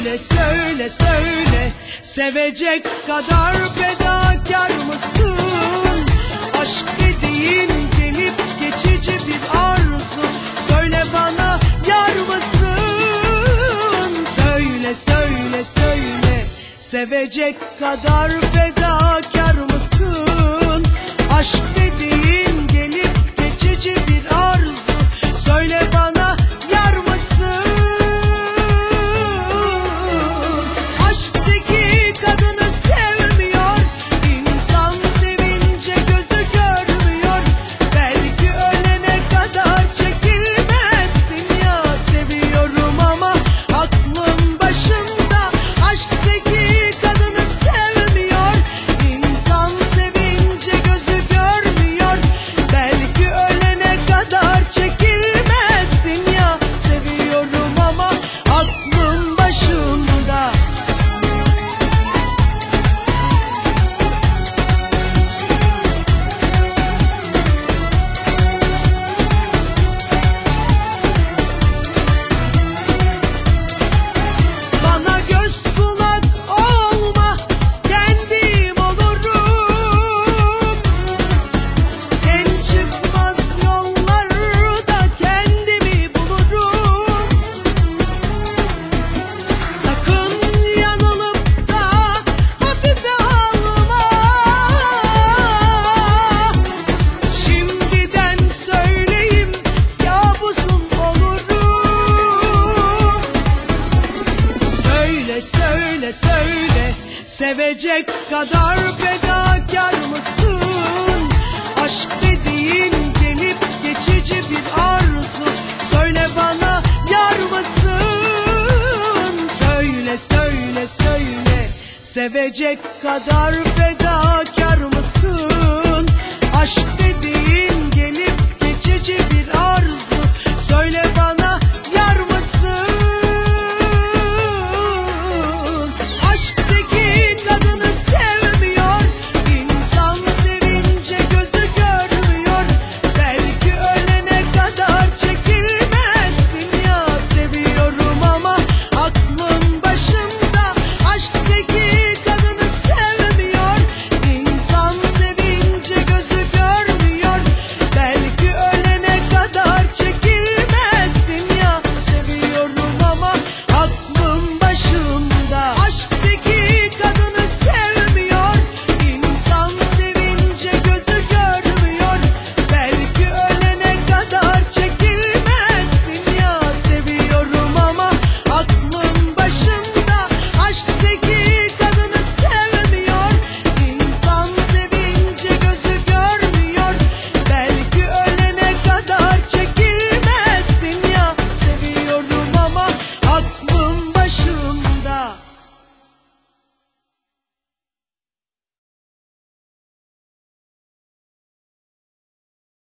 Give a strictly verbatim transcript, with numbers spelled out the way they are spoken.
Söyle söyle söyle, sevecek kadar fedakar mısın? Aşk dediğin gelip geçici bir arzu. Söyle bana, yar mısın? Söyle söyle söyle, sevecek kadar fedakar mısın? Aşk dediğin gelip geçici bir arzu. Söyle bana, yar mısın? Aşk zeki kadını sevmiyor, İnsan sevince gözü görmüyor. Belki ölene kadar çekilmezsin ya. Seviyorum ama aklım başımda. Aşk zeki kadını sevmiyor, İnsan sevince gözü görmüyor. Belki ölene kadar çekilmezsin ya. Seviyorum ama aklım başımda. Bana göz kulak olma, kendim olurum. En çıkmaz yollarda kendimi bulurum. Sakın yanılıp da hafife alma. Şimdiden söyleyeyim, kabusun olurum. Söyle söyle söyle, sevecek kadar fedakar mısın? Aşk dediğin gelip geçici bir arzu. Söyle bana, yar mısın? Söyle söyle söyle, sevecek kadar fedakar mısın? Aşk dediğin gelip geçici bir arzu. Söyle bana,